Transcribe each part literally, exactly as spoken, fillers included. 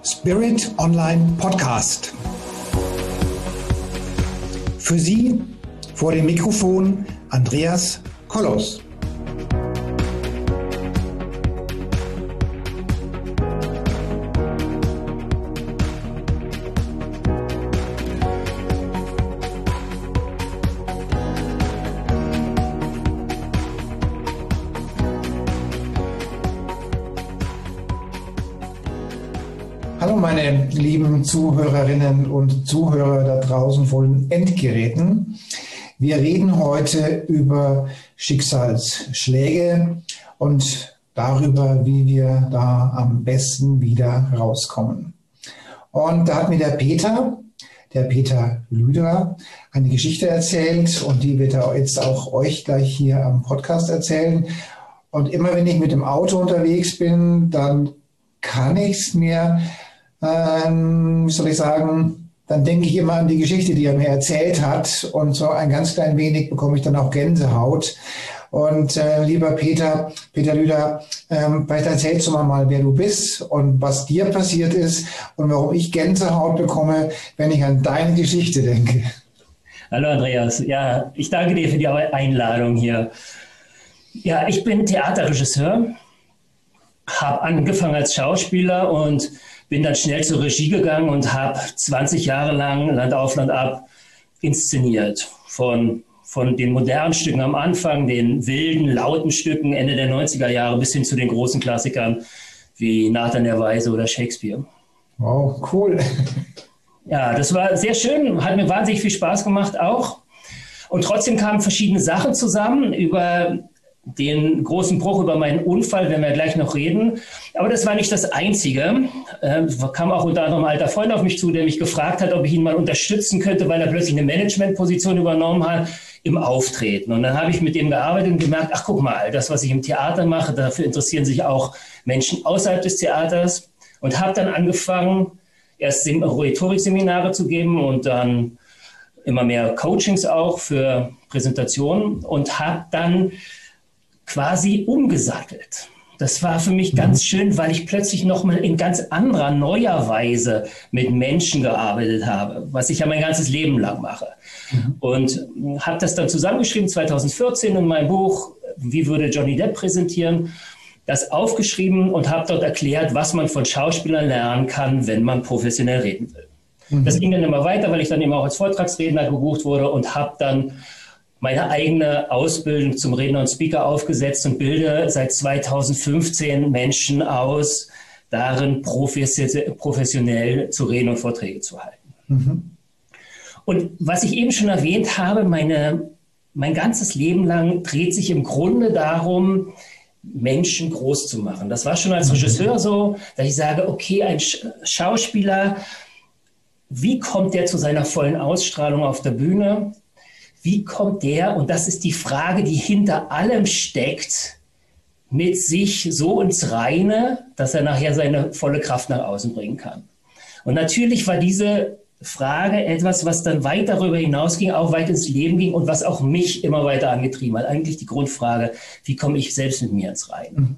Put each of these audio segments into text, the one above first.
Spirit Online Podcast. Für Sie vor dem Mikrofon Andreas Kollos. Hallo meine lieben Zuhörerinnen und Zuhörer da draußen vor den Endgeräten. Wir reden heute über Schicksalsschläge und darüber, wie wir da am besten wieder rauskommen. Und da hat mir der Peter, der Peter Lüder, eine Geschichte erzählt und die wird er jetzt auch euch gleich hier am Podcast erzählen. Und immer wenn ich mit dem Auto unterwegs bin, dann kann ich es mir Ähm, wie soll ich sagen, dann denke ich immer an die Geschichte, die er mir erzählt hat und so ein ganz klein wenig bekomme ich dann auch Gänsehaut. Und äh, lieber Peter, Peter Lüder, ähm, vielleicht erzählst du mal, mal, wer du bist und was dir passiert ist und warum ich Gänsehaut bekomme, wenn ich an deine Geschichte denke. Hallo Andreas, ja, ich danke dir für die Einladung hier. Ja, ich bin Theaterregisseur, habe angefangen als Schauspieler und bin dann schnell zur Regie gegangen und habe zwanzig Jahre lang Land auf, Land ab inszeniert. Von, von den modernen Stücken am Anfang, den wilden, lauten Stücken Ende der neunziger Jahre bis hin zu den großen Klassikern wie Nathan der Weise oder Shakespeare. Wow, cool. Ja, das war sehr schön, hat mir wahnsinnig viel Spaß gemacht auch. Und trotzdem kamen verschiedene Sachen zusammen. Über den großen Bruch, über meinen Unfall, werden wir gleich noch reden. Aber das war nicht das Einzige. Ähm, kam auch unter anderem ein alter Freund auf mich zu, der mich gefragt hat, ob ich ihn mal unterstützen könnte, weil er plötzlich eine Managementposition übernommen hat im Auftreten. Und dann habe ich mit ihm gearbeitet und gemerkt, ach guck mal, das, was ich im Theater mache, dafür interessieren sich auch Menschen außerhalb des Theaters. Und habe dann angefangen, erst Rhetorikseminare zu geben und dann immer mehr Coachings auch für Präsentationen und habe dann quasi umgesattelt. Das war für mich ganz schön, weil ich plötzlich nochmal in ganz anderer, neuer Weise mit Menschen gearbeitet habe, was ich ja mein ganzes Leben lang mache. Mhm. Und habe das dann zusammengeschrieben, zweitausendvierzehn in meinem Buch, wie würde Johnny Depp präsentieren, das aufgeschrieben und habe dort erklärt, was man von Schauspielern lernen kann, wenn man professionell reden will. Mhm. Das ging dann immer weiter, weil ich dann immer auch als Vortragsredner gebucht wurde und habe dann meine eigene Ausbildung zum Redner und Speaker aufgesetzt und bilde seit zweitausendfünfzehn Menschen aus, darin professionell zu reden und Vorträge zu halten. Mhm. Und was ich eben schon erwähnt habe, meine, mein ganzes Leben lang dreht sich im Grunde darum, Menschen groß zu machen. Das war schon als Regisseur so, dass ich sage, okay, ein Schauspieler, wie kommt der zu seiner vollen Ausstrahlung auf der Bühne? Wie kommt der, und das ist die Frage, die hinter allem steckt, mit sich so ins Reine, dass er nachher seine volle Kraft nach außen bringen kann? Und natürlich war diese Frage etwas, was dann weit darüber hinausging, auch weit ins Leben ging und was auch mich immer weiter angetrieben hat. Eigentlich die Grundfrage, wie komme ich selbst mit mir ins Reine? Mhm.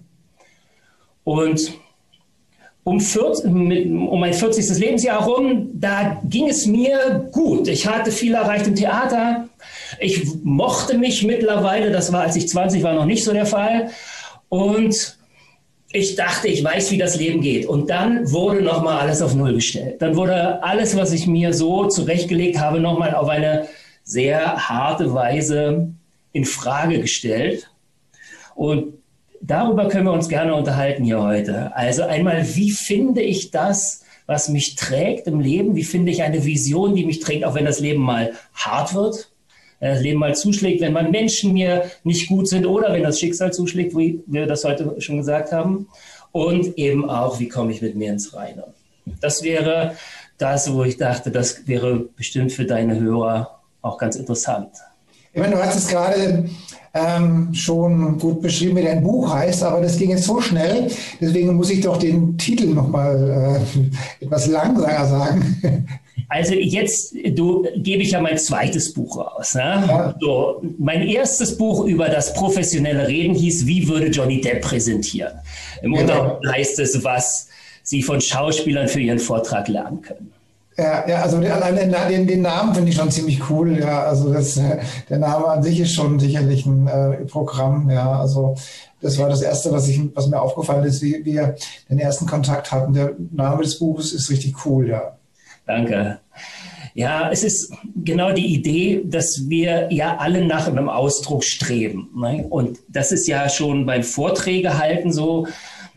Und Um, vierzig, um mein vierzigstes Lebensjahr herum, da ging es mir gut. Ich hatte viel erreicht im Theater. Ich mochte mich mittlerweile, das war, als ich zwanzig war, noch nicht so der Fall. Und ich dachte, ich weiß, wie das Leben geht. Und dann wurde nochmal alles auf Null gestellt. Dann wurde alles, was ich mir so zurechtgelegt habe, nochmal auf eine sehr harte Weise in Frage gestellt. Und darüber können wir uns gerne unterhalten hier heute. Also einmal, wie finde ich das, was mich trägt im Leben? Wie finde ich eine Vision, die mich trägt, auch wenn das Leben mal hart wird, wenn das Leben mal zuschlägt, wenn mal Menschen mir nicht gut sind oder wenn das Schicksal zuschlägt, wie wir das heute schon gesagt haben. Und eben auch, wie komme ich mit mir ins Reine? Das wäre das, wo ich dachte, das wäre bestimmt für deine Hörer auch ganz interessant. Ich meine, du hast es gerade ähm, schon gut beschrieben, wie dein Buch heißt, aber das ging jetzt so schnell, deswegen muss ich doch den Titel nochmal äh, etwas langsamer sagen. Also jetzt du, gebe ich ja mein zweites Buch raus. Ne? Ja. So, mein erstes Buch über das professionelle Reden hieß, wie würde Johnny Depp präsentieren? Im genau. Untertitel heißt es, was Sie von Schauspielern für Ihren Vortrag lernen können. Ja, ja, also allein den, den Namen finde ich schon ziemlich cool. Ja, also das, der Name an sich ist schon sicherlich ein äh, Programm. Ja, also das war das Erste, was, ich, was mir aufgefallen ist, wie wir den ersten Kontakt hatten. Der Name des Buches ist richtig cool, ja. Danke. Ja, es ist genau die Idee, dass wir ja alle nach einem Ausdruck streben. Ne? Und das ist ja schon beim Vorträge halten so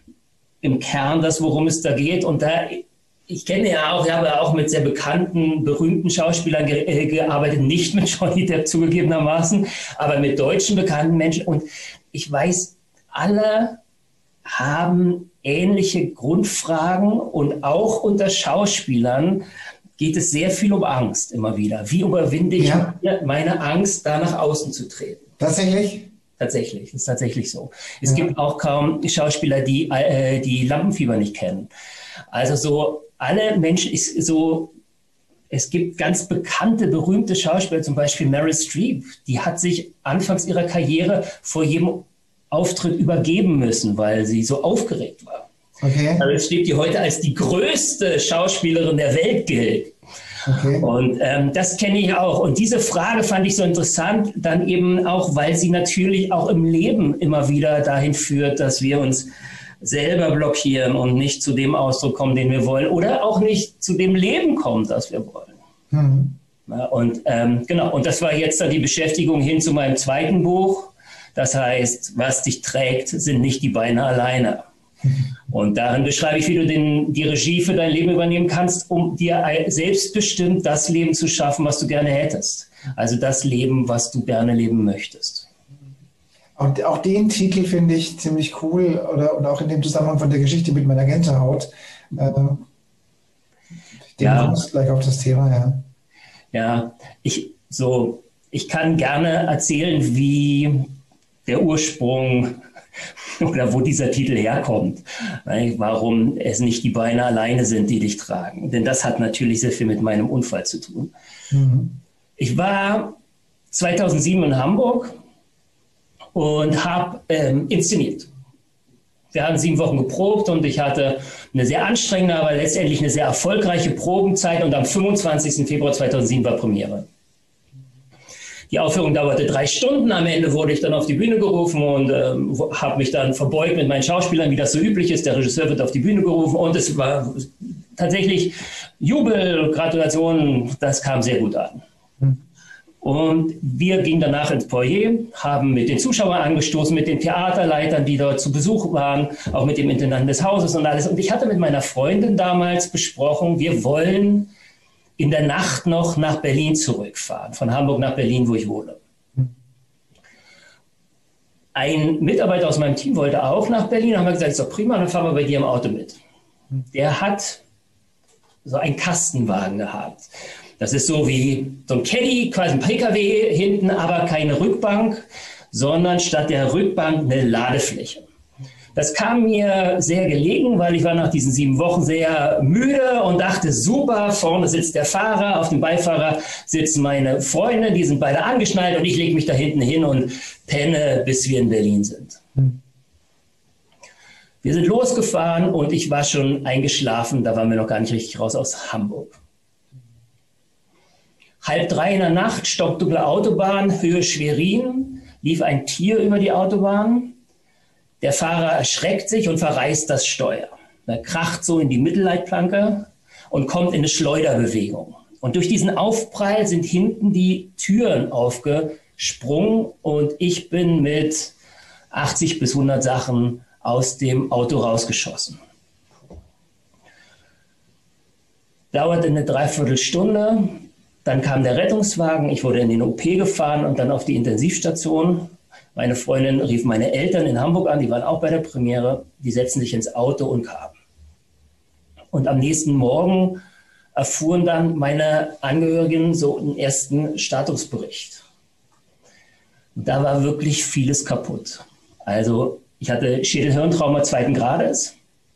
im Kern das, worum es da geht. Und da ich kenne ja auch, ich habe ja auch mit sehr bekannten, berühmten Schauspielern ge äh, gearbeitet, nicht mit Johnny Depp zugegebenermaßen, aber mit deutschen bekannten Menschen. Und ich weiß, alle haben ähnliche Grundfragen und auch unter Schauspielern geht es sehr viel um Angst immer wieder. Wie überwinde ich ja. meine Angst, da nach außen zu treten? Tatsächlich? Tatsächlich, das ist tatsächlich so. Es Ja. gibt auch kaum Schauspieler, die äh, die Lampenfieber nicht kennen. Also so alle Menschen ist so, es gibt ganz bekannte, berühmte Schauspieler, zum Beispiel Meryl Streep, die hat sich anfangs ihrer Karriere vor jedem Auftritt übergeben müssen, weil sie so aufgeregt war. Okay. Meryl Streep, die heute als die größte Schauspielerin der Welt gilt. Okay. Und ähm, das kenne ich auch. Und diese Frage fand ich so interessant, dann eben auch, weil sie natürlich auch im Leben immer wieder dahin führt, dass wir uns selber blockieren und nicht zu dem Ausdruck kommen, den wir wollen, oder auch nicht zu dem Leben kommen, das wir wollen. Mhm. Ja, und ähm, genau, und das war jetzt dann die Beschäftigung hin zu meinem zweiten Buch. Das heißt, was dich trägt, sind nicht die Beine alleine. Mhm. Und darin beschreibe ich, wie du den, die Regie für dein Leben übernehmen kannst, um dir selbstbestimmt das Leben zu schaffen, was du gerne hättest. Also das Leben, was du gerne leben möchtest. Und auch den Titel finde ich ziemlich cool, oder und auch in dem Zusammenhang von der Geschichte mit meiner Gänsehaut. Äh, den ja. kommst gleich auf das Thema, ja. Ja, ich, so, ich kann gerne erzählen, wie der Ursprung oder wo dieser Titel herkommt. Warum es nicht die Beine alleine sind, die dich tragen. Denn das hat natürlich sehr viel mit meinem Unfall zu tun. Mhm. Ich war zweitausendsieben in Hamburg und habe ähm, inszeniert. Wir haben sieben Wochen geprobt und ich hatte eine sehr anstrengende, aber letztendlich eine sehr erfolgreiche Probenzeit und am fünfundzwanzigsten Februar zweitausendsieben war Premiere. Die Aufführung dauerte drei Stunden, am Ende wurde ich dann auf die Bühne gerufen und ähm, habe mich dann verbeugt mit meinen Schauspielern, wie das so üblich ist. Der Regisseur wird auf die Bühne gerufen und es war tatsächlich Jubel, Gratulation, das kam sehr gut an. Und wir gingen danach ins Foyer, haben mit den Zuschauern angestoßen, mit den Theaterleitern, die dort zu Besuch waren, auch mit dem Intendanten des Hauses und alles. Und ich hatte mit meiner Freundin damals besprochen, wir wollen in der Nacht noch nach Berlin zurückfahren, von Hamburg nach Berlin, wo ich wohne. Ein Mitarbeiter aus meinem Team wollte auch nach Berlin, haben wir gesagt, ist doch prima, dann fahren wir bei dir im Auto mit. Der hat so einen Kastenwagen gehabt. Das ist so wie so ein Caddy, quasi ein P K W hinten, aber keine Rückbank, sondern statt der Rückbank eine Ladefläche. Das kam mir sehr gelegen, weil ich war nach diesen sieben Wochen sehr müde und dachte, super, vorne sitzt der Fahrer, auf dem Beifahrer sitzen meine Freunde, die sind beide angeschnallt und ich lege mich da hinten hin und penne, bis wir in Berlin sind. Hm. Wir sind losgefahren und ich war schon eingeschlafen, da waren wir noch gar nicht richtig raus aus Hamburg. Halb drei in der Nacht, stockdunkle Autobahn, Höhe Schwerin, lief ein Tier über die Autobahn. Der Fahrer erschreckt sich und verreißt das Steuer. Er kracht so in die Mittelleitplanke und kommt in eine Schleuderbewegung. Und durch diesen Aufprall sind hinten die Türen aufgesprungen und ich bin mit achtzig bis hundert Sachen aus dem Auto rausgeschossen. Dauerte eine Dreiviertelstunde. Dann kam der Rettungswagen, ich wurde in den O P gefahren und dann auf die Intensivstation. Meine Freundin rief meine Eltern in Hamburg an, die waren auch bei der Premiere. Die setzten sich ins Auto und kamen. Und am nächsten Morgen erfuhren dann meine Angehörigen so einen ersten Statusbericht. Und da war wirklich vieles kaputt. Also ich hatte Schädelhirntrauma zweiten Grades.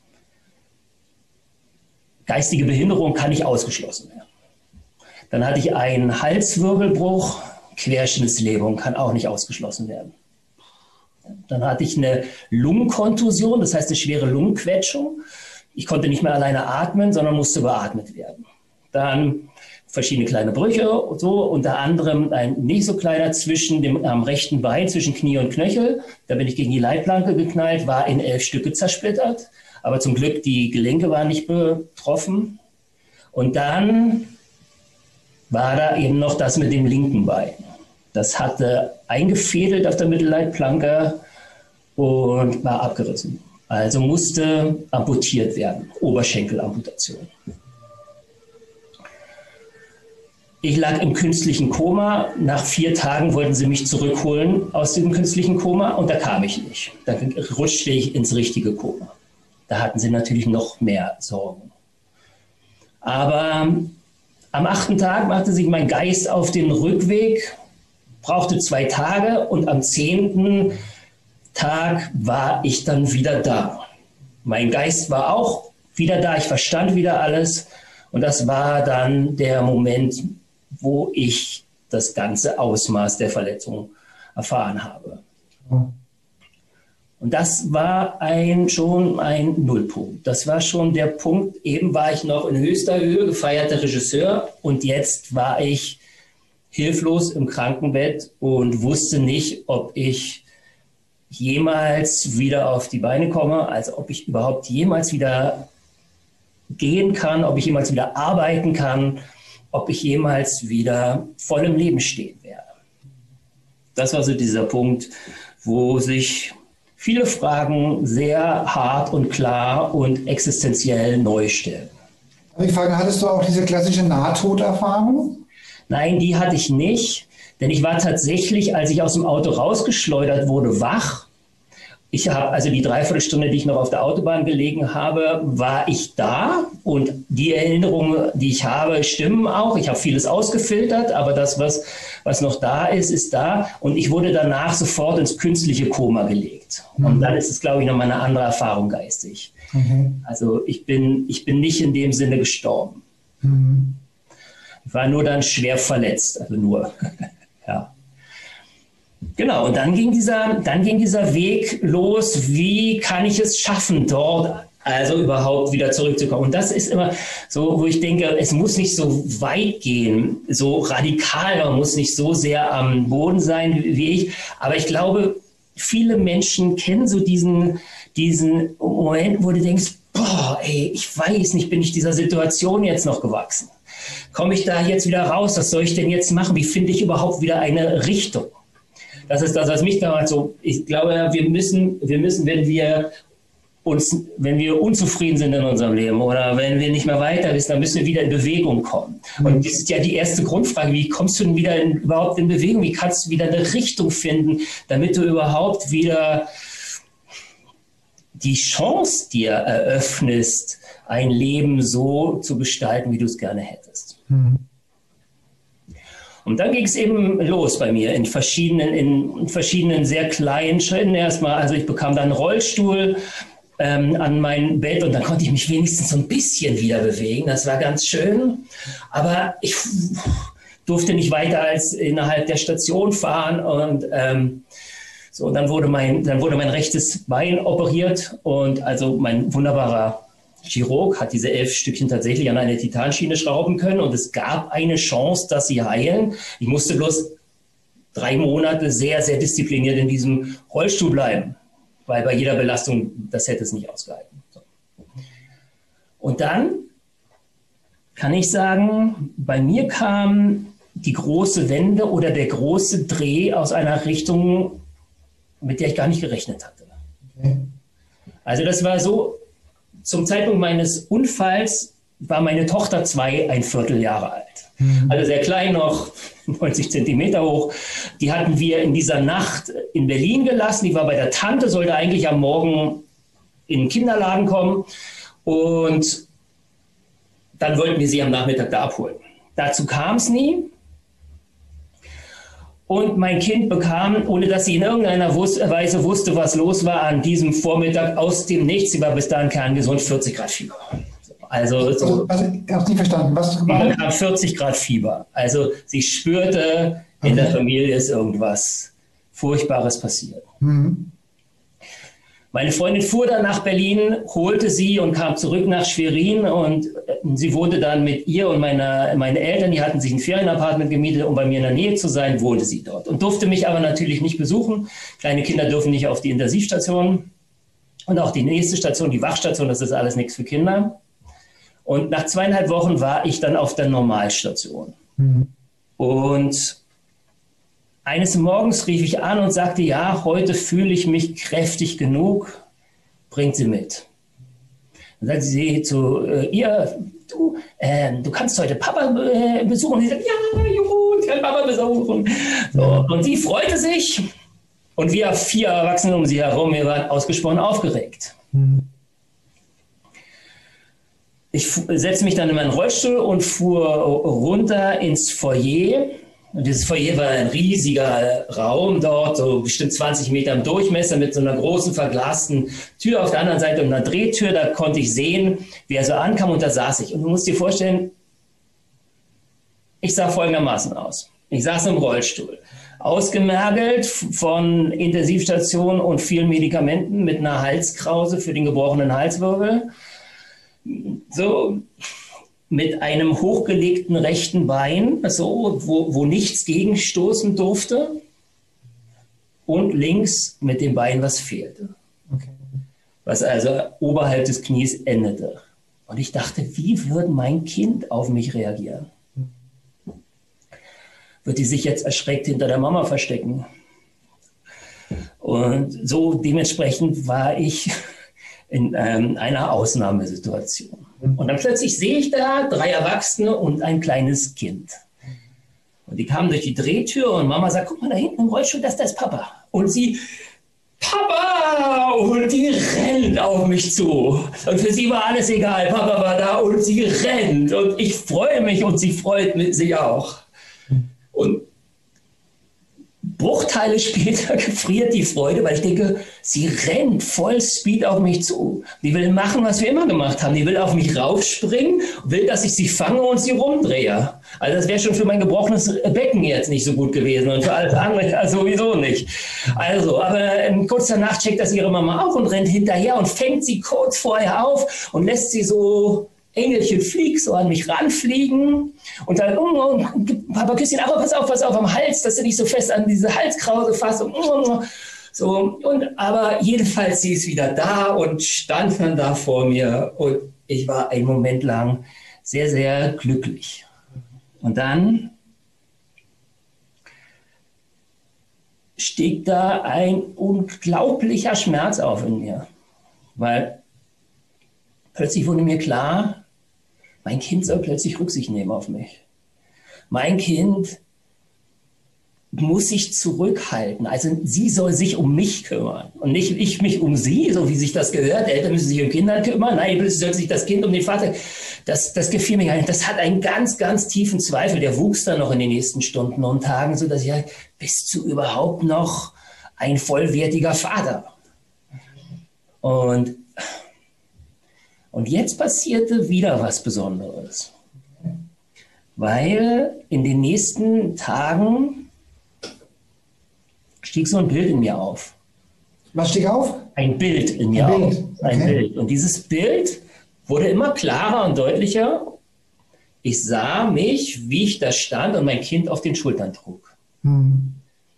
Geistige Behinderung kann nicht ausgeschlossen werden. Dann hatte ich einen Halswirbelbruch, Querschnittslähmung kann auch nicht ausgeschlossen werden. Dann hatte ich eine Lungenkontusion, das heißt eine schwere Lungenquetschung. ich konnte nicht mehr alleine atmen, sondern musste beatmet werden. Dann verschiedene kleine Brüche und so, unter anderem ein nicht so kleiner zwischen dem am rechten Bein, zwischen Knie und Knöchel. Da bin ich gegen die Leitplanke geknallt, war in elf Stücke zersplittert. Aber zum Glück, die Gelenke waren nicht betroffen. Und dann war da eben noch das mit dem linken Bein. Das hatte eingefädelt auf der Mittelleitplanke und war abgerissen. Also musste amputiert werden, Oberschenkelamputation. Ich lag im künstlichen Koma. Nach vier Tagen wollten sie mich zurückholen aus dem künstlichen Koma und da kam ich nicht. Da rutschte ich ins richtige Koma. Da hatten sie natürlich noch mehr Sorgen. Aber am achten Tag machte sich mein Geist auf den Rückweg, brauchte zwei Tage und am zehnten Tag war ich dann wieder da. Mein Geist war auch wieder da, ich verstand wieder alles und das war dann der Moment, wo ich das ganze Ausmaß der Verletzung erfahren habe. Und das war ein, schon ein Nullpunkt. Das war schon der Punkt, eben war ich noch in höchster Höhe, gefeierter Regisseur und jetzt war ich hilflos im Krankenbett und wusste nicht, ob ich jemals wieder auf die Beine komme, also ob ich überhaupt jemals wieder gehen kann, ob ich jemals wieder arbeiten kann, ob ich jemals wieder voll im Leben stehen werde. Das war so dieser Punkt, wo sich viele Fragen sehr hart und klar und existenziell neu stellen. Darf ich fragen, hattest du auch diese klassische Nahtoderfahrung? Nein, die hatte ich nicht, denn ich war tatsächlich, als ich aus dem Auto rausgeschleudert wurde, wach. Ich habe also die Dreiviertelstunde, die ich noch auf der Autobahn gelegen habe, war ich da und die Erinnerungen, die ich habe, stimmen auch. Ich habe vieles ausgefiltert, aber das, was, was noch da ist, ist da und ich wurde danach sofort ins künstliche Koma gelegt. Mhm. Und dann ist es, glaube ich, nochmal eine andere Erfahrung geistig. Mhm. Also ich bin, ich bin nicht in dem Sinne gestorben. Mhm. Ich war nur dann schwer verletzt, also nur, ja. Genau, und dann ging, dieser, dann ging dieser Weg los, wie kann ich es schaffen, dort also überhaupt wieder zurückzukommen. Und das ist immer so, wo ich denke, es muss nicht so weit gehen, so radikal, man muss nicht so sehr am Boden sein wie ich. Aber ich glaube, viele Menschen kennen so diesen, diesen Moment, wo du denkst, boah, ey, ich weiß nicht, bin ich dieser Situation jetzt noch gewachsen? Komme ich da jetzt wieder raus? Was soll ich denn jetzt machen? Wie finde ich überhaupt wieder eine Richtung? Das ist das, was mich damals so, ich glaube, wir müssen, wir müssen, wenn wir uns, wenn wir unzufrieden sind in unserem Leben oder wenn wir nicht mehr weiter wissen, dann müssen wir wieder in Bewegung kommen. Mhm. Und das ist ja die erste Grundfrage, wie kommst du denn wieder in, überhaupt in Bewegung? Wie kannst du wieder eine Richtung finden, damit du überhaupt wieder die Chance dir eröffnest, ein Leben so zu gestalten, wie du es gerne hättest. Mhm. Und dann ging es eben los bei mir in verschiedenen, in verschiedenen sehr kleinen Schritten erstmal. Also ich bekam dann einen Rollstuhl ähm, an mein Bett und dann konnte ich mich wenigstens so ein bisschen wieder bewegen. Das war ganz schön. Aber ich durfte nicht weiter als innerhalb der Station fahren. Und ähm, so, dann wurde mein, dann wurde mein rechtes Bein operiert und also mein wunderbarer Chirurg hat diese elf Stückchen tatsächlich an eine Titanschiene schrauben können und es gab eine Chance, dass sie heilen. Ich musste bloß drei Monate sehr, sehr diszipliniert in diesem Rollstuhl bleiben, weil bei jeder Belastung, das hätte es nicht ausgehalten. So. Und dann kann ich sagen, bei mir kam die große Wende oder der große Dreh aus einer Richtung, mit der ich gar nicht gerechnet hatte. Okay. Also das war so, zum Zeitpunkt meines Unfalls war meine Tochter zwei, ein Vierteljahre alt. Mhm. Also sehr klein noch, neunzig Zentimeter hoch. Die hatten wir in dieser Nacht in Berlin gelassen. Die war bei der Tante, sollte eigentlich am Morgen in den Kinderladen kommen. Und dann wollten wir sie am Nachmittag da abholen. Dazu kam es nie. Und mein Kind bekam, ohne dass sie in irgendeiner Weise wusste, was los war, an diesem Vormittag aus dem Nichts, sie war bis dahin kerngesund, vierzig Grad Fieber. Also, so, also ich habe es nicht verstanden. Was sie bekam vierzig Grad Fieber. Also sie spürte, in der Familie ist irgendwas Furchtbares passiert. Mhm. Meine Freundin fuhr dann nach Berlin, holte sie und kam zurück nach Schwerin und sie wohnte dann mit ihr und meiner, meine Eltern, die hatten sich ein Ferienapartment gemietet, um bei mir in der Nähe zu sein, wohnte sie dort und durfte mich aber natürlich nicht besuchen. Kleine Kinder dürfen nicht auf die Intensivstation und auch die nächste Station, die Wachstation, das ist alles nichts für Kinder. Und nach zweieinhalb Wochen war ich dann auf der Normalstation. Mhm. Und eines Morgens rief ich an und sagte, ja, heute fühle ich mich kräftig genug, bringt sie mit. Dann sagte sie zu äh, ihr, du, äh, du kannst heute Papa äh, besuchen. Und sie sagt, ja, juhu, ich kann Papa besuchen. So, und sie freute sich und wir vier Erwachsene um sie herum, wir waren ausgesprochen aufgeregt. Mhm. Ich setzte mich dann in meinen Rollstuhl und fuhr runter ins Foyer. Und dieses Foyer war ein riesiger Raum dort, so bestimmt zwanzig Meter im Durchmesser mit so einer großen verglasten Tür auf der anderen Seite und einer Drehtür. Da konnte ich sehen, wie er so ankam und da saß ich. Und du musst dir vorstellen, ich sah folgendermaßen aus. Ich saß im Rollstuhl, ausgemergelt von Intensivstation und vielen Medikamenten mit einer Halskrause für den gebrochenen Halswirbel. So mit einem hochgelegten rechten Bein, so, wo, wo nichts gegenstoßen durfte, und links mit dem Bein, was fehlte. Okay. Was also oberhalb des Knies endete. Und ich dachte, wie würde mein Kind auf mich reagieren? Wird die sich jetzt erschreckt hinter der Mama verstecken? Und so dementsprechend war ich in ähm, einer Ausnahmesituation. Und dann plötzlich sehe ich da drei Erwachsene und ein kleines Kind. Und die kamen durch die Drehtür und Mama sagt, guck mal da hinten im Rollstuhl, das, das ist Papa. Und sie, Papa! Und die rennt auf mich zu. Und für sie war alles egal. Papa war da und sie rennt. Und ich freue mich und sie freut sich auch. Und Bruchteile später gefriert die Freude, weil ich denke, sie rennt voll Speed auf mich zu. Die will machen, was wir immer gemacht haben. Die will auf mich raufspringen, will, dass ich sie fange und sie rumdrehe. Also das wäre schon für mein gebrochenes Becken jetzt nicht so gut gewesen und für alles andere also sowieso nicht. Also, aber ähm, kurz danach checkt das ihre Mama auch und rennt hinterher und fängt sie kurz vorher auf und lässt sie so Engelchen flieg so an mich ranfliegen und dann, oh, oh, Papa Küsschen, aber pass auf, pass auf am Hals, dass du nicht so fest an diese Halskrause fasst. Und, oh, so, und, aber jedenfalls, sie ist wieder da und stand dann da vor mir und ich war einen Moment lang sehr, sehr glücklich. Und dann stieg da ein unglaublicher Schmerz auf in mir, weil plötzlich wurde mir klar, mein Kind soll plötzlich Rücksicht nehmen auf mich. Mein Kind muss sich zurückhalten. Also sie soll sich um mich kümmern und nicht ich mich um sie, so wie sich das gehört. Eltern müssen sich um Kinder kümmern. Nein, plötzlich soll sich das Kind um den Vater. Das, das gefiel mir gar nicht. Das hat einen ganz, ganz tiefen Zweifel. Der wuchs dann noch in den nächsten Stunden und Tagen, so dass ich halt, bist du überhaupt noch ein vollwertiger Vater? Und Und jetzt passierte wieder was Besonderes, weil in den nächsten Tagen stieg so ein Bild in mir auf. Was stieg auf? Ein Bild in mir ein auf. Bild. Okay. Ein Bild. Und dieses Bild wurde immer klarer und deutlicher. Ich sah mich, wie ich da stand und mein Kind auf den Schultern trug. Hm.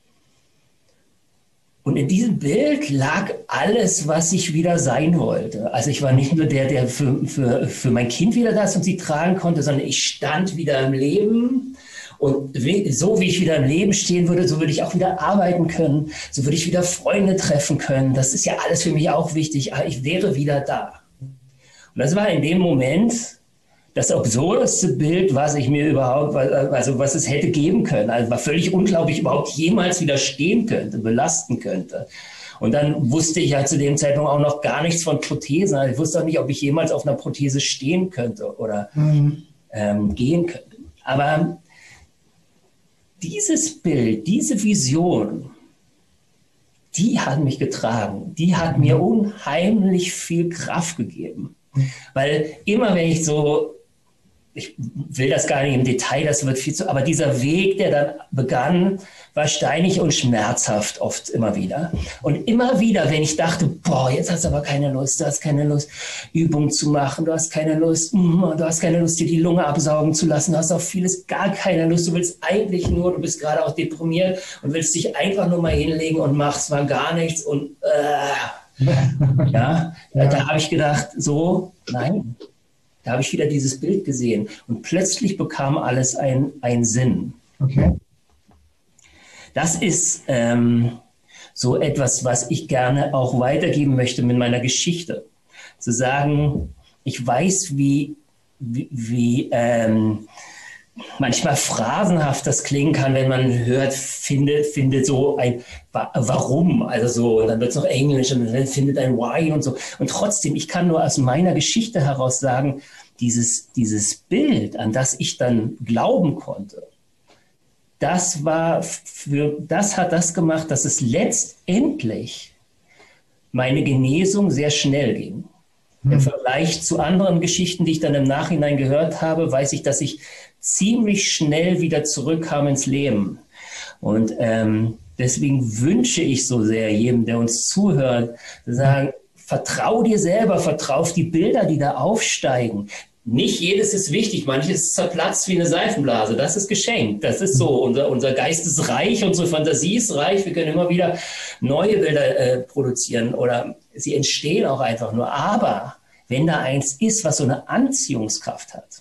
Und in diesem Bild lag alles, was ich wieder sein wollte. Also ich war nicht nur der, der für, für, für mein Kind wieder da ist und sie tragen konnte, sondern ich stand wieder im Leben. Und so wie ich wieder im Leben stehen würde, so würde ich auch wieder arbeiten können. So würde ich wieder Freunde treffen können. Das ist ja alles für mich auch wichtig. Ich wäre wieder da. Und das war in dem Moment das absurdeste Bild, was ich mir überhaupt, also was es hätte geben können. Also war völlig unglaublich, überhaupt jemals widerstehen könnte, belasten könnte. Und dann wusste ich ja zu dem Zeitpunkt auch noch gar nichts von Prothesen. Also ich wusste auch nicht, ob ich jemals auf einer Prothese stehen könnte oder mhm. ähm, gehen könnte. Aber dieses Bild, diese Vision, die hat mich getragen. Die hat mir unheimlich viel Kraft gegeben. Weil immer, wenn ich so ich will das gar nicht im Detail, das wird viel zu, aber dieser Weg, der dann begann, war steinig und schmerzhaft oft immer wieder. Und immer wieder, wenn ich dachte, boah, jetzt hast du aber keine Lust, du hast keine Lust, Übungen zu machen, du hast keine Lust, du hast keine Lust, dir die Lunge absaugen zu lassen, du hast auf vieles gar keine Lust, du willst eigentlich nur, du bist gerade auch deprimiert und willst dich einfach nur mal hinlegen und machst mal gar nichts und äh, ja, ja, da habe ich gedacht, so, nein. Da habe ich wieder dieses Bild gesehen und plötzlich bekam alles einen Sinn. Okay. Das ist ähm, so etwas, was ich gerne auch weitergeben möchte mit meiner Geschichte. Zu sagen, ich weiß, wie, wie, wie ähm, manchmal phrasenhaft das klingen kann, wenn man hört, findet, findet so ein Warum, also so, und dann wird es noch Englisch und dann findet ein Why und so. Und trotzdem, ich kann nur aus meiner Geschichte heraus sagen, dieses, dieses Bild, an das ich dann glauben konnte, das war für, das hat das gemacht, dass es letztendlich meine Genesung sehr schnell ging. Hm. Im Vergleich zu anderen Geschichten, die ich dann im Nachhinein gehört habe, weiß ich, dass ich ziemlich schnell wieder zurückkam ins Leben. Und ähm, deswegen wünsche ich so sehr jedem, der uns zuhört, zu sagen, vertrau dir selber, vertrau auf die Bilder, die da aufsteigen. Nicht jedes ist wichtig, manches zerplatzt wie eine Seifenblase, das ist geschenkt, das ist so, unser, unser Geist ist reich, unsere Fantasie ist reich, wir können immer wieder neue Bilder äh, produzieren oder sie entstehen auch einfach nur, aber wenn da eins ist, was so eine Anziehungskraft hat,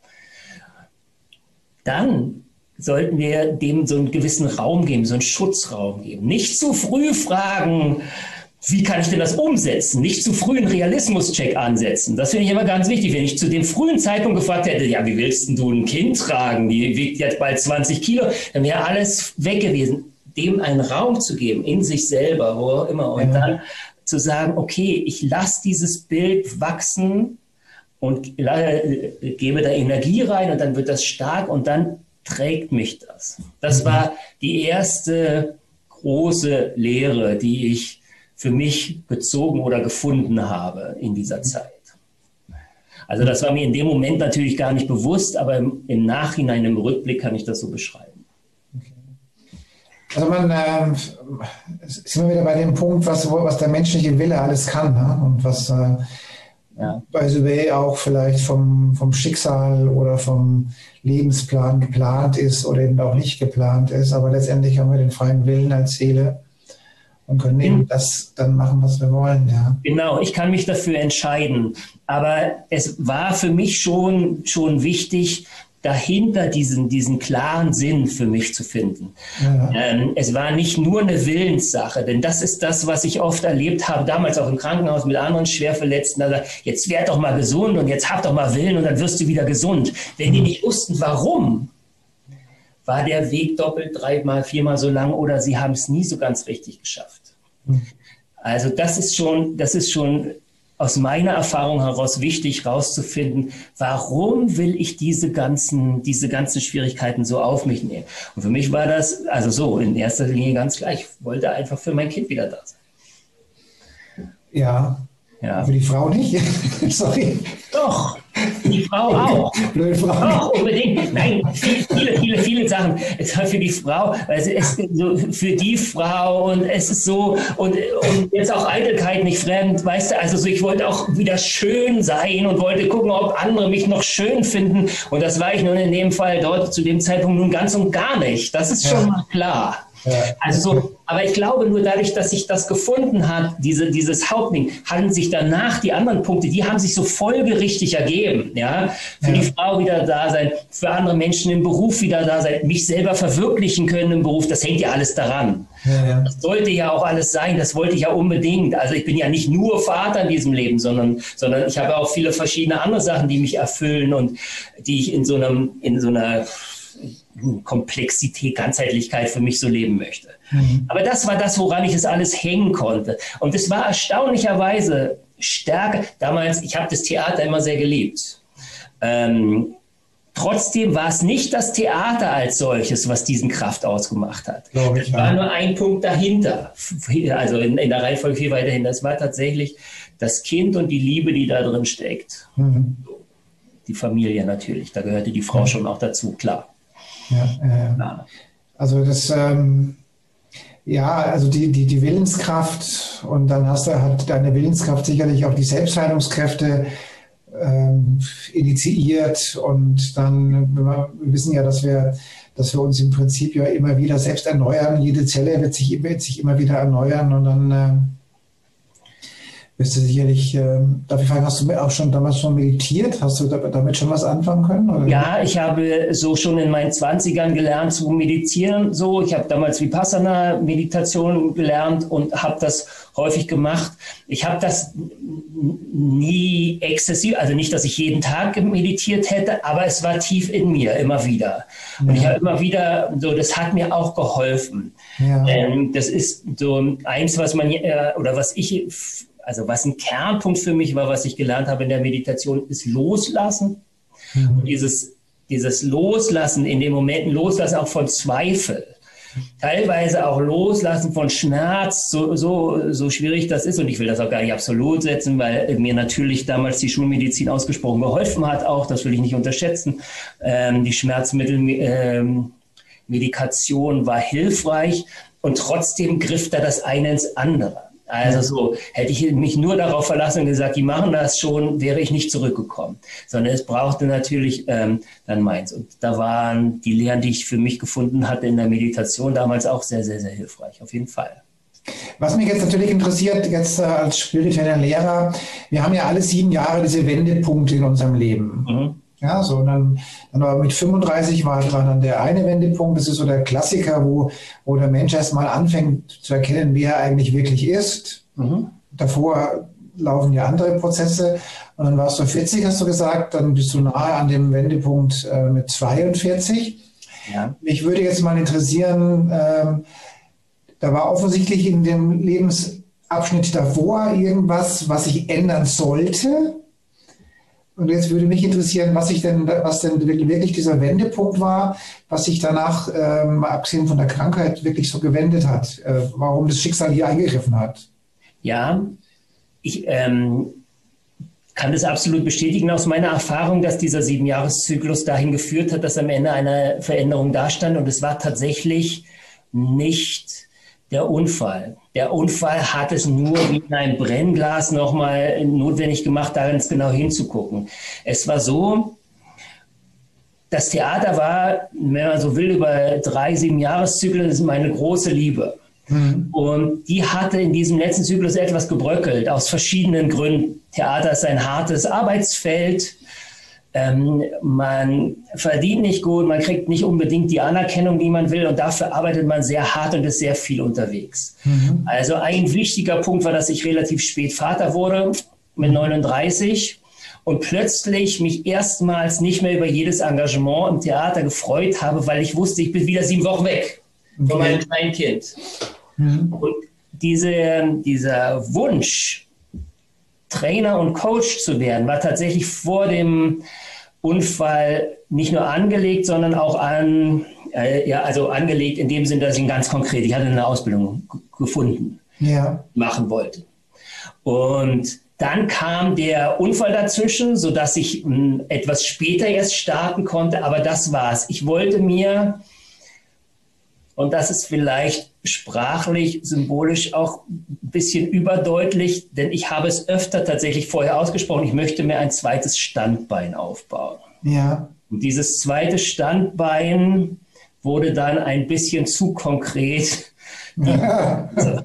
dann sollten wir dem so einen gewissen Raum geben, so einen Schutzraum geben. Nicht zu früh fragen, wie kann ich denn das umsetzen? Nicht zu früh einen Realismuscheck ansetzen. Das finde ich immer ganz wichtig. Wenn ich zu dem frühen Zeitpunkt gefragt hätte, ja, wie willst denn du ein Kind tragen? Die wiegt jetzt bald zwanzig Kilo. Dann wäre alles weg gewesen. Dem einen Raum zu geben, in sich selber, wo auch immer. Und ja. Dann zu sagen, okay, ich lasse dieses Bild wachsen und gebe da Energie rein und dann wird das stark und dann trägt mich das. Das war die erste große Lehre, die ich für mich bezogen oder gefunden habe in dieser Zeit. Also das war mir in dem Moment natürlich gar nicht bewusst, aber im, im Nachhinein, im Rückblick kann ich das so beschreiben. Okay. Also man ähm, ist immer wieder bei dem Punkt, was, was der menschliche Wille alles kann, ne? Und was äh, ja. bei Subey auch vielleicht vom, vom Schicksal oder vom Lebensplan geplant ist oder eben auch nicht geplant ist, aber letztendlich haben wir den freien Willen als Seele und können eben das dann machen, was wir wollen. Ja. Genau, ich kann mich dafür entscheiden. Aber es war für mich schon, schon wichtig, dahinter diesen, diesen klaren Sinn für mich zu finden. Ja. Ähm, es war nicht nur eine Willenssache, denn das ist das, was ich oft erlebt habe, damals auch im Krankenhaus mit anderen Schwerverletzten. Also jetzt werd doch mal gesund und jetzt hab doch mal Willen und dann wirst du wieder gesund. Wenn die nicht wussten, warum, war der Weg doppelt, dreimal, viermal so lang oder sie haben es nie so ganz richtig geschafft. Also das ist schon, das ist schon aus meiner Erfahrung heraus wichtig, rauszufinden, warum will ich diese ganzen, diese ganzen Schwierigkeiten so auf mich nehmen? Und für mich war das, also so, in erster Linie ganz gleich, ich wollte einfach für mein Kind wieder da sein. Ja, ja. Für die Frau nicht? Sorry. Doch, für die Frau auch. Blöde Frau. Doch, unbedingt. Nein, viele, viele, viele Sachen. Es war für die Frau, also es ist so für die Frau und es ist so, und, und jetzt auch Eitelkeit nicht fremd, weißt du, also so, ich wollte auch wieder schön sein und wollte gucken, ob andere mich noch schön finden. Und das war ich nun in dem Fall dort zu dem Zeitpunkt nun ganz und gar nicht. Das ist schon ja. mal klar. Ja. Also so, aber ich glaube nur dadurch, dass sich das gefunden hat, diese, dieses Hauptding, haben sich danach die anderen Punkte, die haben sich so folgerichtig ergeben, ja, für ja. die Frau wieder da sein, für andere Menschen im Beruf wieder da sein, mich selber verwirklichen können im Beruf, das hängt ja alles daran. Ja, ja. Das sollte ja auch alles sein, das wollte ich ja unbedingt. Also ich bin ja nicht nur Vater in diesem Leben, sondern, sondern ich habe auch viele verschiedene andere Sachen, die mich erfüllen und die ich in so einem, in so einer Komplexität, Ganzheitlichkeit für mich so leben möchte. Mhm. Aber das war das, woran ich es alles hängen konnte. Und es war erstaunlicherweise stärker. Damals, ich habe das Theater immer sehr geliebt. Ähm, trotzdem war es nicht das Theater als solches, was diesen Kraft ausgemacht hat. Es ja. war nur ein Punkt dahinter. Also in, in der Reihenfolge viel weiter hinter. Es war tatsächlich das Kind und die Liebe, die da drin steckt. Mhm. die Familie natürlich. Da gehörte die Frau schon auch dazu, klar. Ja, äh, ja. Also das, ähm, ja, also die, die, die Willenskraft und dann hast du, hat deine Willenskraft sicherlich auch die Selbstheilungskräfte ähm, initiiert und dann, wir wissen ja, dass wir, dass wir uns im Prinzip ja immer wieder selbst erneuern. Jede Zelle wird sich, wird sich immer wieder erneuern und dann äh, wirst du sicherlich, äh, darf ich fragen, hast du auch schon damals schon meditiert? Hast du damit schon was anfangen können? Oder? Ja, ich habe so schon in meinen Zwanzigern gelernt zu meditieren. So, ich habe damals Vipassana-Meditation gelernt und habe das häufig gemacht. Ich habe das nie exzessiv, also nicht, dass ich jeden Tag meditiert hätte, aber es war tief in mir, immer wieder. Und ja. ich habe immer wieder, so, das hat mir auch geholfen. Ja. Ähm, das ist so eins, was man, äh, oder was ich, also was ein Kernpunkt für mich war, was ich gelernt habe in der Meditation, ist Loslassen. Mhm. Und dieses, dieses Loslassen, in den Momenten Loslassen auch von Zweifel, teilweise auch Loslassen von Schmerz, so, so, so schwierig das ist. Und ich will das auch gar nicht absolut setzen, weil mir natürlich damals die Schulmedizin ausgesprochen geholfen hat auch, das will ich nicht unterschätzen. Ähm, die Schmerzmittelmedikation ähm, war hilfreich und trotzdem griff da das eine ins andere. Also so, hätte ich mich nur darauf verlassen und gesagt, die machen das schon, wäre ich nicht zurückgekommen. Sondern es brauchte natürlich ähm, dann meins. Und da waren die Lehren, die ich für mich gefunden hatte in der Meditation damals auch sehr, sehr, sehr hilfreich, auf jeden Fall. Was mich jetzt natürlich interessiert, jetzt äh, als spiritueller Lehrer, wir haben ja alle sieben Jahre diese Wendepunkte in unserem Leben. Mhm. Ja, so, und dann, dann war mit fünfunddreißig war, war dann der eine Wendepunkt, das ist so der Klassiker, wo, wo der Mensch erstmal anfängt zu erkennen, wer er eigentlich wirklich ist. Mhm. Davor laufen ja andere Prozesse. Und dann warst du vierzig, hast du gesagt, dann bist du nahe an dem Wendepunkt äh, mit zweiundvierzig. Ja. Mich würde jetzt mal interessieren, ähm, da war offensichtlich in dem Lebensabschnitt davor irgendwas, was sich ändern sollte. Und jetzt würde mich interessieren, was sich denn, was denn wirklich dieser Wendepunkt war, was sich danach, ähm, abgesehen von der Krankheit, wirklich so gewendet hat, äh, warum das Schicksal hier eingegriffen hat. Ja, ich ähm, kann das absolut bestätigen aus meiner Erfahrung, dass dieser Siebenjahreszyklus dahin geführt hat, dass am Ende eine Veränderung dastand. Und es war tatsächlich nicht der Unfall. Der Unfall hat es nur wie in einem Brennglas nochmal notwendig gemacht, da ganz genau hinzugucken. Es war so, das Theater war, wenn man so will, über drei Siebenjahreszyklen, das ist meine große Liebe. Mhm. Und die hatte in diesem letzten Zyklus etwas gebröckelt, aus verschiedenen Gründen. Theater ist ein hartes Arbeitsfeld. Ähm, man verdient nicht gut, man kriegt nicht unbedingt die Anerkennung, die man will, und dafür arbeitet man sehr hart und ist sehr viel unterwegs. Mhm. Also ein wichtiger Punkt war, dass ich relativ spät Vater wurde, mit neununddreißig, und plötzlich mich erstmals nicht mehr über jedes Engagement im Theater gefreut habe, weil ich wusste, ich bin wieder sieben Wochen weg von meinem kleinen Kind. Mhm. Und diese, dieser Wunsch, Trainer und Coach zu werden, war tatsächlich vor dem Unfall nicht nur angelegt, sondern auch an, äh, ja, also angelegt in dem Sinne, dass ich ihn ganz konkret, ich hatte eine Ausbildung gefunden, ja. machen wollte. Und dann kam der Unfall dazwischen, sodass ich mh, etwas später erst starten konnte, aber das war's. Ich wollte mir, und das ist vielleicht sprachlich, symbolisch auch ein bisschen überdeutlich, denn ich habe es öfter tatsächlich vorher ausgesprochen, ich möchte mir ein zweites Standbein aufbauen. Ja. Und dieses zweite Standbein wurde dann ein bisschen zu konkret. Ja. Also.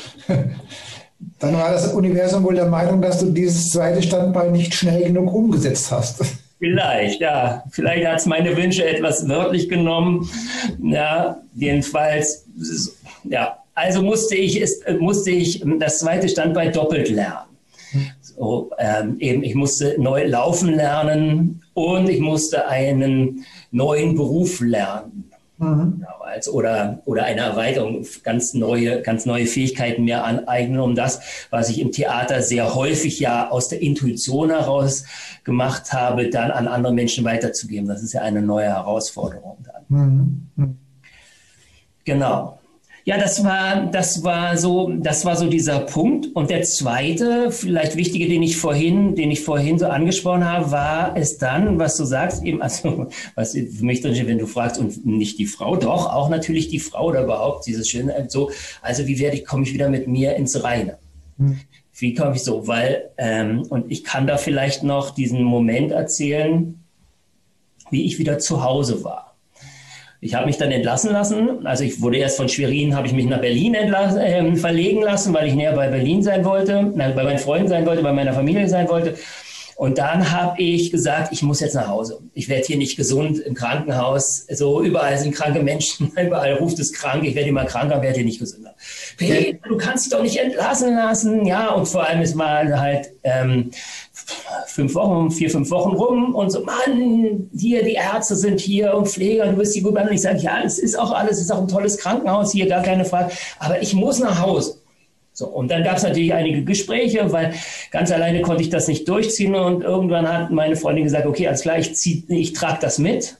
Dann war das Universum wohl der Meinung, dass du dieses zweite Standbein nicht schnell genug umgesetzt hast. Vielleicht, ja. Vielleicht hat es meine Wünsche etwas wörtlich genommen. Ja, jedenfalls, ja. Also musste ich, ist, musste ich das zweite Standbein doppelt lernen. So, ähm, eben, ich musste neu laufen lernen und ich musste einen neuen Beruf lernen. Mhm. Ja, als, oder, oder eine Erweiterung, ganz neue, ganz neue Fähigkeiten mir aneignen, um das, was ich im Theater sehr häufig ja aus der Intuition heraus gemacht habe, dann an andere Menschen weiterzugeben. Das ist ja eine neue Herausforderung dann. Mhm. Mhm. Genau. Ja, das war, das war so, das war so dieser Punkt. Und der zweite, vielleicht wichtige, den ich vorhin, den ich vorhin so angesprochen habe, war es dann, was du sagst, eben, also, was für mich drin steht, wenn du fragst, und nicht die Frau, doch, auch natürlich die Frau oder überhaupt dieses Schöne, so, also wie werde ich, komme ich wieder mit mir ins Reine? Hm. Wie komme ich so? Weil, ähm, und ich kann da vielleicht noch diesen Moment erzählen, wie ich wieder zu Hause war. Ich habe mich dann entlassen lassen. Also ich wurde erst von Schwerin, habe ich mich nach Berlin entlassen, äh, verlegen lassen, weil ich näher bei Berlin sein wollte, äh, bei meinen Freunden sein wollte, bei meiner Familie sein wollte. Und dann habe ich gesagt, ich muss jetzt nach Hause. Ich werde hier nicht gesund im Krankenhaus. So überall sind kranke Menschen, überall ruft es krank. Ich werde immer kranker, werde hier nicht gesünder. Hey, du kannst dich doch nicht entlassen lassen. Ja, und vor allem ist mal halt ähm, fünf Wochen, vier, fünf Wochen rum und so, Mann, hier, die Ärzte sind hier und Pfleger, du wirst die gut behandeln. Ich sage, ja, es ist auch alles, es ist auch ein tolles Krankenhaus hier, gar keine Frage. Aber ich muss nach Hause. So, und dann gab es natürlich einige Gespräche, weil ganz alleine konnte ich das nicht durchziehen. Und irgendwann hat meine Freundin gesagt, okay, alles klar, ich, zieh, ich trage das mit.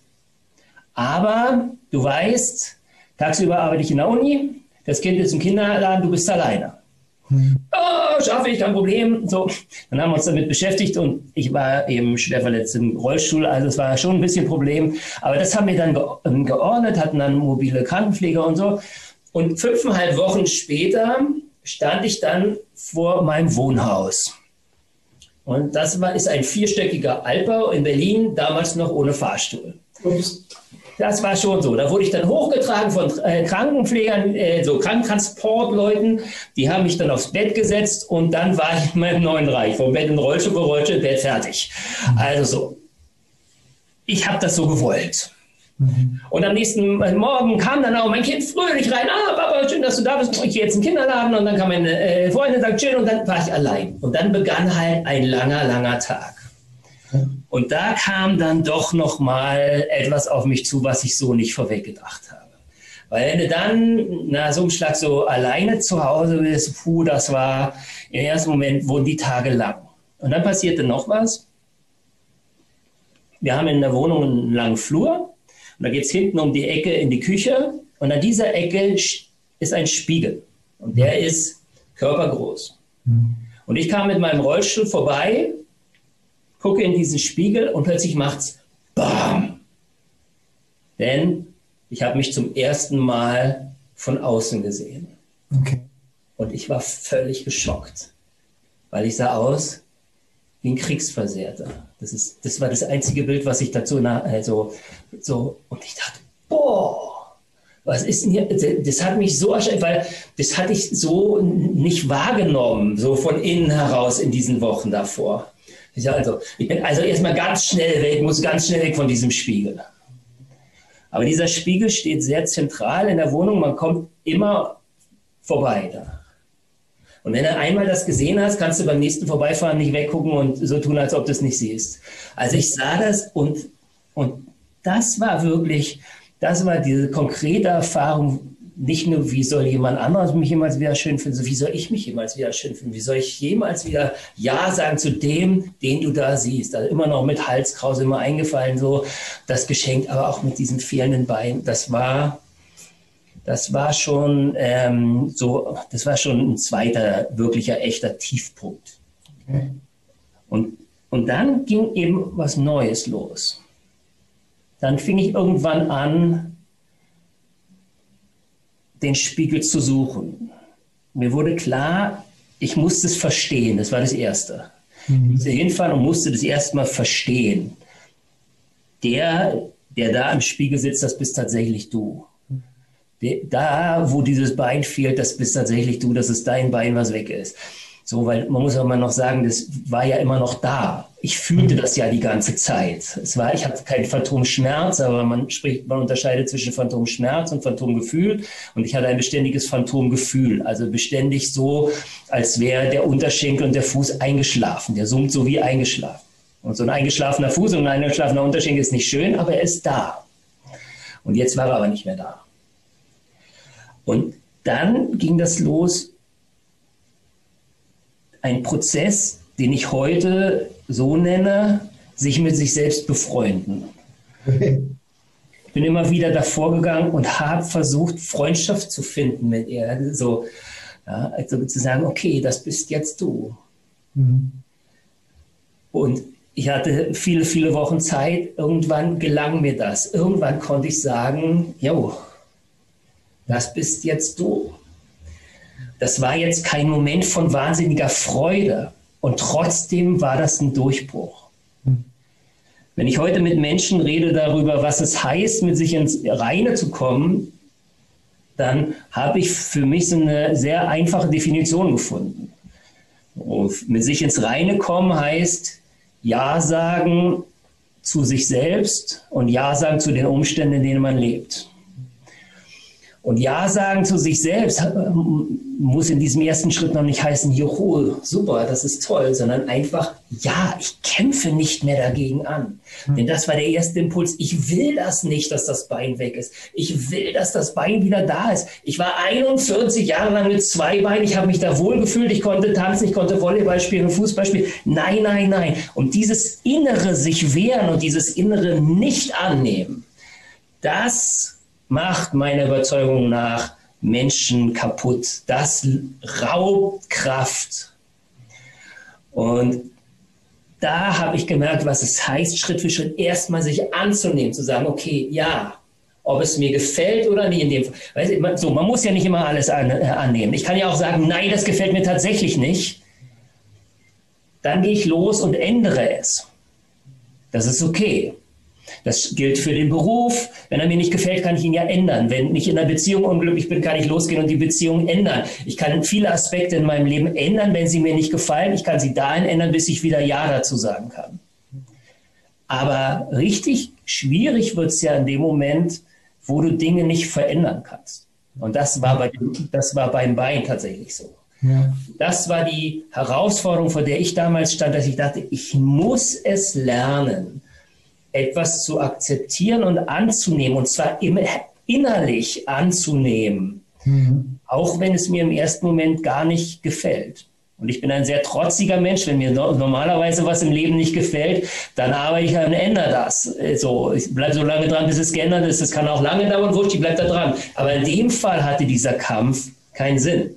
Aber du weißt, tagsüber arbeite ich in der Uni, das Kind ist im Kinderladen, du bist alleine. Hm. Oh, schaffe ich, kein Problem. So, dann haben wir uns damit beschäftigt und ich war eben schwer verletzt im Rollstuhl, also es war schon ein bisschen ein Problem. Aber das haben wir dann ge geordnet, hatten dann mobile Krankenpfleger und so. Und fünfeinhalb Wochen später stand ich dann vor meinem Wohnhaus. Und das war, ist ein vierstöckiger Altbau in Berlin, damals noch ohne Fahrstuhl. Ups. Das war schon so. Da wurde ich dann hochgetragen von äh, Krankenpflegern, äh, so Krankentransportleuten. Die haben mich dann aufs Bett gesetzt und dann war ich in meinem neuen Reich. Vom Bett in Rollstuhl, vom Rollstuhl, Bett, fertig. Also so. Ich habe das so gewollt. Mhm. Und am nächsten Morgen kam dann auch mein Kind fröhlich rein. Ah, Papa, schön, dass du da bist. Ich gehe jetzt in den Kinderladen. Und dann kam meine äh, Freundin und sagt, schön. Und dann war ich allein. Und dann begann halt ein langer, langer Tag. Und da kam dann doch noch mal etwas auf mich zu, was ich so nicht vorweggedacht habe. Weil wenn du dann nach so einem Schlag so alleine zu Hause bist, puh, das war, im ersten Moment wurden die Tage lang. Und dann passierte noch was. Wir haben in der Wohnung einen langen Flur. Und da geht es hinten um die Ecke in die Küche. Und an dieser Ecke ist ein Spiegel. Und der ist körpergroß. Und ich kam mit meinem Rollstuhl vorbei, gucke in diesen Spiegel und plötzlich macht's BAM! Denn ich habe mich zum ersten Mal von außen gesehen. Okay. Und ich war völlig geschockt, weil ich sah aus wie ein Kriegsversehrter. Das ist, das war das einzige Bild, was ich dazu, also, so, und ich dachte, boah, was ist denn hier, das hat mich so erschreckt, weil das hatte ich so nicht wahrgenommen, so von innen heraus in diesen Wochen davor. Ich sage also, ich bin also erstmal ganz schnell weg, muss ganz schnell weg von diesem Spiegel. Aber dieser Spiegel steht sehr zentral in der Wohnung, man kommt immer vorbei da. Und wenn du einmal das gesehen hast, kannst du beim nächsten Vorbeifahren nicht weggucken und so tun, als ob du es nicht siehst. Also ich sah das und, und das war wirklich, das war diese konkrete Erfahrung, nicht nur, wie soll jemand anderes mich jemals wieder schön finden, sondern wie soll ich mich jemals wieder schön finden? Wie soll ich jemals wieder Ja sagen zu dem, den du da siehst? Also immer noch mit Halskrause immer eingefallen, so das Geschenk, aber auch mit diesen fehlenden Beinen. Das war, das war schon ähm, so, das war schon ein zweiter wirklicher echter Tiefpunkt. Okay. Und, und dann ging eben was Neues los. Dann fing ich irgendwann an, den Spiegel zu suchen. Mir wurde klar, ich musste es verstehen. Das war das Erste. Mhm. Ich musste hinfahren und musste das erste Mal verstehen. Der, der da im Spiegel sitzt, das bist tatsächlich du. Der, da, wo dieses Bein fehlt, das bist tatsächlich du. Das ist dein Bein, was weg ist. So, weil man muss auch mal noch sagen, das war ja immer noch da. Ich fühlte das ja die ganze Zeit. Es war, ich hatte keinen Phantomschmerz, aber man spricht, man unterscheidet zwischen Phantomschmerz und Phantomgefühl. Und ich hatte ein beständiges Phantomgefühl. Also beständig so, als wäre der Unterschenkel und der Fuß eingeschlafen. Der summt so wie eingeschlafen. Und so ein eingeschlafener Fuß und ein eingeschlafener Unterschenkel ist nicht schön, aber er ist da. Und jetzt war er aber nicht mehr da. Und dann ging das los, ein Prozess, den ich heute so nenne, sich mit sich selbst befreunden. Okay. bin immer wieder davor gegangen und habe versucht, Freundschaft zu finden mit ihr. So, ja, also zu sagen, okay, das bist jetzt du. Mhm. Und ich hatte viele, viele Wochen Zeit. Irgendwann gelang mir das. Irgendwann konnte ich sagen, jo, das bist jetzt du. Das war jetzt kein Moment von wahnsinniger Freude. Und trotzdem war das ein Durchbruch. Mhm. Wenn ich heute mit Menschen rede darüber, was es heißt, mit sich ins Reine zu kommen, dann habe ich für mich so eine sehr einfache Definition gefunden. Und mit sich ins Reine kommen heißt Ja sagen zu sich selbst und Ja sagen zu den Umständen, in denen man lebt. Und Ja sagen zu sich selbst muss in diesem ersten Schritt noch nicht heißen, juhu, super, das ist toll, sondern einfach, ja, ich kämpfe nicht mehr dagegen an. Mhm. Denn das war der erste Impuls. Ich will das nicht, dass das Bein weg ist. Ich will, dass das Bein wieder da ist. Ich war einundvierzig Jahre lang mit zwei Beinen. Ich habe mich da wohlgefühlt. Ich konnte tanzen, ich konnte Volleyball spielen und Fußball spielen. Nein, nein, nein. Und dieses innere sich wehren und dieses innere nicht annehmen, das macht meiner Überzeugung nach Menschen kaputt. Das raubt Kraft. Und da habe ich gemerkt, was es heißt, Schritt für Schritt erstmal sich anzunehmen, zu sagen, okay, ja, ob es mir gefällt oder nicht in dem Fall. Weißt du, so, man muss ja nicht immer alles an, äh, annehmen. Ich kann ja auch sagen, nein, das gefällt mir tatsächlich nicht. Dann gehe ich los und ändere es. Das ist okay. Das gilt für den Beruf. Wenn er mir nicht gefällt, kann ich ihn ja ändern. Wenn ich in einer Beziehung unglücklich bin, kann ich losgehen und die Beziehung ändern. Ich kann viele Aspekte in meinem Leben ändern, wenn sie mir nicht gefallen. Ich kann sie dahin ändern, bis ich wieder Ja dazu sagen kann. Aber richtig schwierig wird es ja in dem Moment, wo du Dinge nicht verändern kannst. Und das war bei dem, das war beim Bein tatsächlich so. Ja. Das war die Herausforderung, vor der ich damals stand, dass ich dachte, ich muss es lernen, etwas zu akzeptieren und anzunehmen, und zwar immer innerlich anzunehmen, mhm. auch wenn es mir im ersten Moment gar nicht gefällt. Und ich bin ein sehr trotziger Mensch. Wenn mir no- normalerweise was im Leben nicht gefällt, dann arbeite ich und ändere das. So, ich bleibe so lange dran, bis es geändert ist. Das kann auch lange dauern, wurscht, ich bleibe da dran. Aber in dem Fall hatte dieser Kampf keinen Sinn.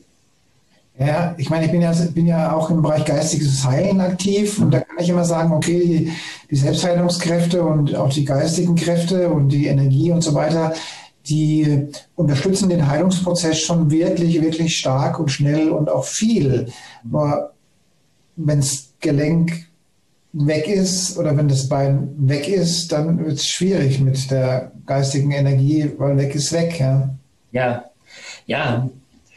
Ja, ich meine, ich bin ja, bin ja auch im Bereich geistiges Heilen aktiv, und da kann ich immer sagen, okay, die, die Selbstheilungskräfte und auch die geistigen Kräfte und die Energie und so weiter, die unterstützen den Heilungsprozess schon wirklich, wirklich stark und schnell und auch viel. Nur wenn das Gelenk weg ist oder wenn das Bein weg ist, dann wird es schwierig mit der geistigen Energie, weil weg ist weg. Ja, ja. ja.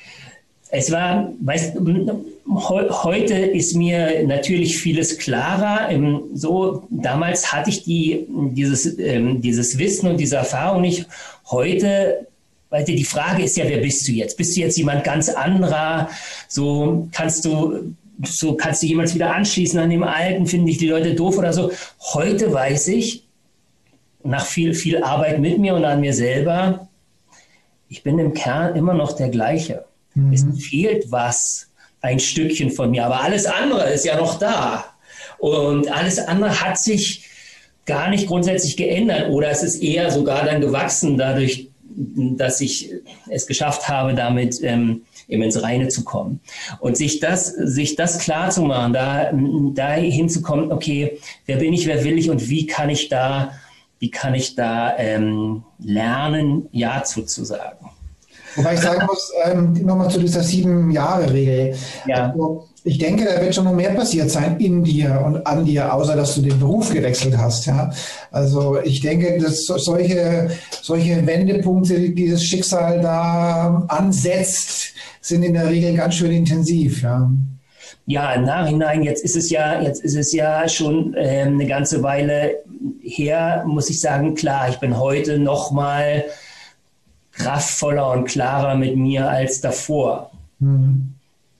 Es war, weißt du, heute ist mir natürlich vieles klarer. So, damals hatte ich die, dieses, dieses Wissen und diese Erfahrung nicht. Heute, weißt du, die Frage ist ja, wer bist du jetzt? Bist du jetzt jemand ganz anderer? So kannst du, so kannst du jemals wieder anschließen an dem Alten? Finden dich die Leute doof oder so? Heute weiß ich, nach viel, viel Arbeit mit mir und an mir selber, ich bin im Kern immer noch der gleiche. Mhm. Es fehlt was, ein Stückchen von mir, aber alles andere ist ja noch da. Und alles andere hat sich gar nicht grundsätzlich geändert, oder es ist eher sogar dann gewachsen dadurch, dass ich es geschafft habe, damit ähm, eben ins Reine zu kommen. Und sich das, sich das klar zu machen, da, da hinzukommen, okay, wer bin ich, wer will ich und wie kann ich da, wie kann ich da ähm, lernen, Ja zuzusagen. Wobei ich sagen muss, ähm, nochmal zu dieser Sieben-Jahre-Regel. Ja. Also, ich denke, da wird schon noch mehr passiert sein in dir und an dir, außer dass du den Beruf gewechselt hast. Ja? Also ich denke, dass solche, solche Wendepunkte, die dieses Schicksal da ansetzt, sind in der Regel ganz schön intensiv. Ja. Ja, im Nachhinein, jetzt ist es ja, jetzt ist es ja schon ähm, eine ganze Weile her, muss ich sagen, klar, ich bin heute noch mal kraftvoller und klarer mit mir als davor. Mhm.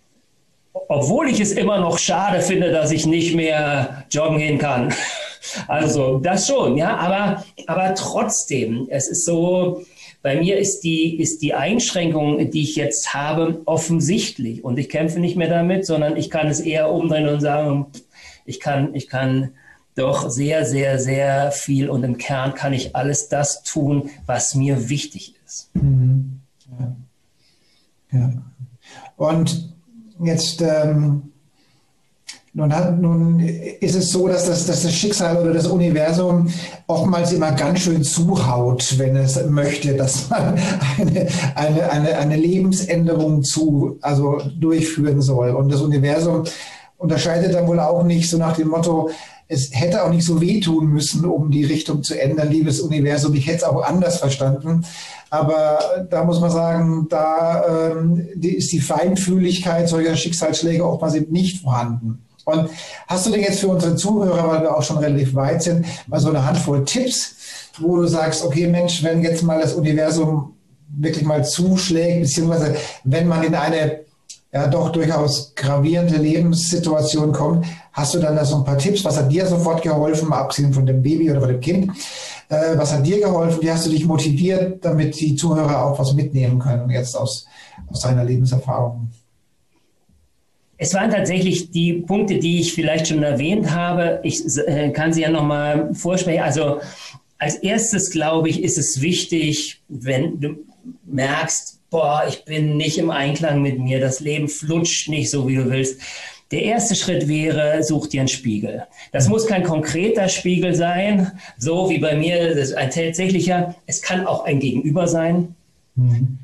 Obwohl ich es immer noch schade finde, dass ich nicht mehr joggen gehen kann. Also das schon, ja, aber, aber trotzdem, es ist so, bei mir ist die, ist die Einschränkung, die ich jetzt habe, offensichtlich, und ich kämpfe nicht mehr damit, sondern ich kann es eher umdrehen und sagen, ich kann, ich kann doch sehr, sehr, sehr viel. Und im Kern kann ich alles das tun, was mir wichtig ist. Mhm. Ja. Ja. Und jetzt, ähm, nun, hat, nun ist es so, dass das, dass das Schicksal oder das Universum oftmals immer ganz schön zuhaut, wenn es möchte, dass man eine, eine, eine, eine Lebensänderung zu, also durchführen soll. Und das Universum unterscheidet dann wohl auch nicht so nach dem Motto, es hätte auch nicht so wehtun müssen, um die Richtung zu ändern, liebes Universum. Ich hätte es auch anders verstanden. Aber da muss man sagen, da ähm, die ist die Feinfühligkeit solcher Schicksalsschläge oftmals eben nicht vorhanden. Und hast du denn jetzt für unsere Zuhörer, weil wir auch schon relativ weit sind, mal so eine Handvoll Tipps, wo du sagst, okay Mensch, wenn jetzt mal das Universum wirklich mal zuschlägt, beziehungsweise wenn man in eine ja doch durchaus gravierende Lebenssituation kommt, hast du dann da so ein paar Tipps? Was hat dir sofort geholfen, mal abgesehen von dem Baby oder von dem Kind? Äh, was hat dir geholfen? Wie hast du dich motiviert, damit die Zuhörer auch was mitnehmen können jetzt aus, aus deiner Lebenserfahrung? Es waren tatsächlich die Punkte, die ich vielleicht schon erwähnt habe. Ich äh, kann sie ja nochmal vorsprechen. Also als erstes, glaube ich, ist es wichtig, wenn du merkst, boah, ich bin nicht im Einklang mit mir, das Leben flutscht nicht so, wie du willst. Der erste Schritt wäre, such dir einen Spiegel. Das muss kein konkreter Spiegel sein, so wie bei mir, das ist ein tatsächlicher. Es kann auch ein Gegenüber sein. Mhm.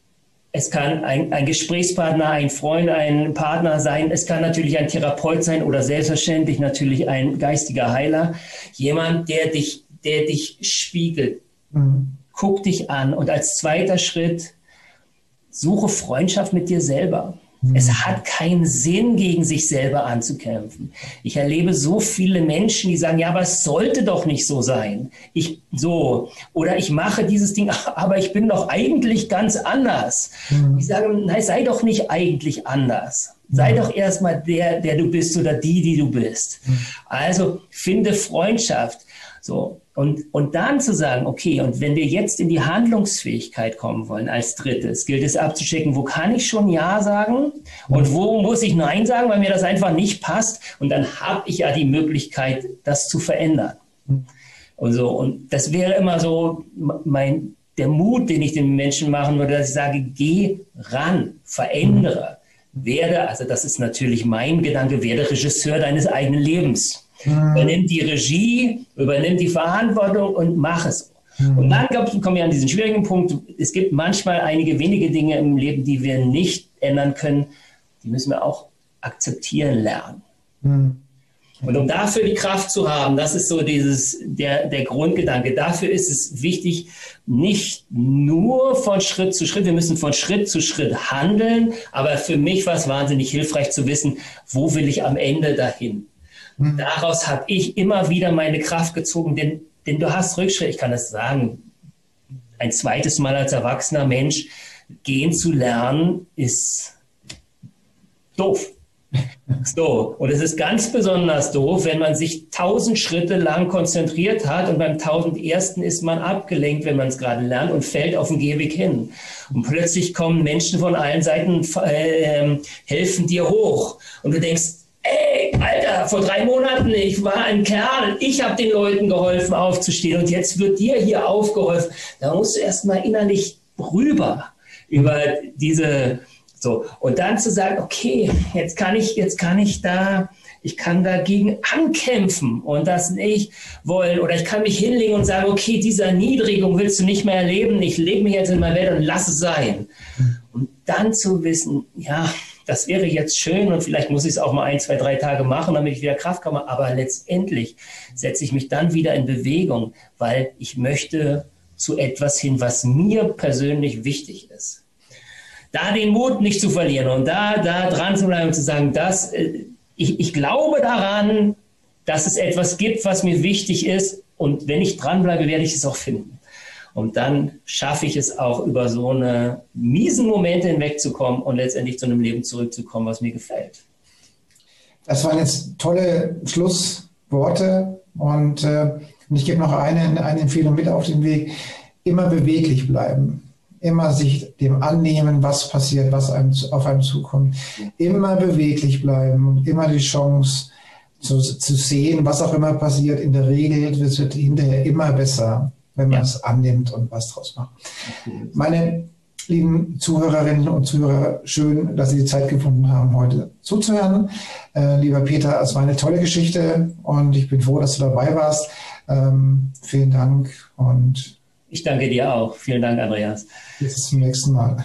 Es kann ein, ein Gesprächspartner, ein Freund, ein Partner sein. Es kann natürlich ein Therapeut sein oder selbstverständlich natürlich ein geistiger Heiler. Jemand, der dich, der dich spiegelt. Mhm. Guck dich an. Und als zweiter Schritt, suche Freundschaft mit dir selber. Mhm. Es hat keinen Sinn, gegen sich selber anzukämpfen. Ich erlebe so viele Menschen, die sagen, ja, aber es sollte doch nicht so sein. Ich so, oder ich mache dieses Ding, aber ich bin doch eigentlich ganz anders. Mhm. Ich sage, nein, sei doch nicht eigentlich anders. Mhm. Sei doch erstmal der, der du bist oder die, die du bist. Mhm. Also finde Freundschaft. So. Und, und dann zu sagen, okay, und wenn wir jetzt in die Handlungsfähigkeit kommen wollen, als drittes, gilt es abzuchecken, wo kann ich schon Ja sagen und wo muss ich Nein sagen, weil mir das einfach nicht passt. Und dann habe ich ja die Möglichkeit, das zu verändern. Und so, und das wäre immer so mein, der Mut, den ich den Menschen machen würde, dass ich sage, geh ran, verändere, werde, also das ist natürlich mein Gedanke, werde Regisseur deines eigenen Lebens. Mhm. Übernimm die Regie, übernimm die Verantwortung und mach es. Mhm. Und dann glaub, kommen wir an diesen schwierigen Punkt. Es gibt manchmal einige wenige Dinge im Leben, die wir nicht ändern können. Die müssen wir auch akzeptieren lernen. Mhm. Und um dafür die Kraft zu haben, das ist so dieses, der, der Grundgedanke. Dafür ist es wichtig, nicht nur von Schritt zu Schritt, wir müssen von Schritt zu Schritt handeln. Aber für mich war es wahnsinnig hilfreich zu wissen, wo will ich am Ende dahin? Daraus habe ich immer wieder meine Kraft gezogen, denn, denn du hast Rückschritt, ich kann es sagen, ein zweites Mal als erwachsener Mensch gehen zu lernen, ist doof. So, und es ist ganz besonders doof, wenn man sich tausend Schritte lang konzentriert hat und beim tausendersten ist man abgelenkt, wenn man es gerade lernt und fällt auf den Gehweg hin. Und plötzlich kommen Menschen von allen Seiten, äh, helfen dir hoch und du denkst, ey, Alter, vor drei Monaten, ich war ein Kerl, ich habe den Leuten geholfen aufzustehen und jetzt wird dir hier aufgeholfen. Da musst du erst mal innerlich rüber über diese, so. Und dann zu sagen, okay, jetzt kann ich, jetzt kann ich da, ich kann dagegen ankämpfen und das nicht wollen oder ich kann mich hinlegen und sagen, okay, diese Erniedrigung willst du nicht mehr erleben, ich lebe mich jetzt in meiner Welt und lass es sein. Und dann zu wissen, ja, das wäre jetzt schön und vielleicht muss ich es auch mal ein, zwei, drei Tage machen, damit ich wieder Kraft komme. Aber letztendlich setze ich mich dann wieder in Bewegung, weil ich möchte zu etwas hin, was mir persönlich wichtig ist. Da den Mut nicht zu verlieren und da, da dran zu bleiben und zu sagen, dass, ich, ich glaube daran, dass es etwas gibt, was mir wichtig ist. Und wenn ich dranbleibe, werde ich es auch finden. Und dann schaffe ich es auch, über so eine miesen Momente hinwegzukommen und letztendlich zu einem Leben zurückzukommen, was mir gefällt. Das waren jetzt tolle Schlussworte. Und äh, ich gebe noch eine, eine Empfehlung mit auf den Weg. Immer beweglich bleiben. Immer sich dem annehmen, was passiert, was einem, auf einem zukommt. Immer beweglich bleiben und immer die Chance zu, zu sehen, was auch immer passiert. In der Regel es wird hinterher immer besser, wenn man ja. es annimmt und was draus macht. Okay. Meine lieben Zuhörerinnen und Zuhörer, schön, dass Sie die Zeit gefunden haben, heute zuzuhören. Äh, lieber Peter, es war eine tolle Geschichte und ich bin froh, dass du dabei warst. Ähm, vielen Dank und ich danke dir auch. Vielen Dank, Andreas. Bis zum nächsten Mal.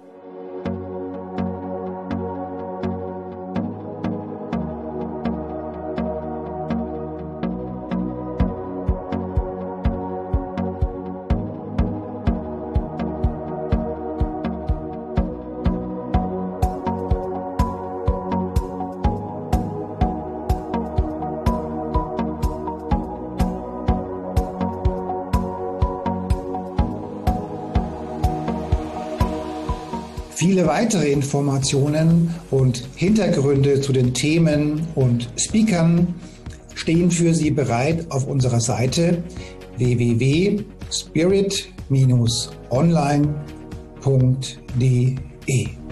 Viele weitere Informationen und Hintergründe zu den Themen und Speakern stehen für Sie bereit auf unserer Seite w w w punkt spirit Bindestrich online punkt d e.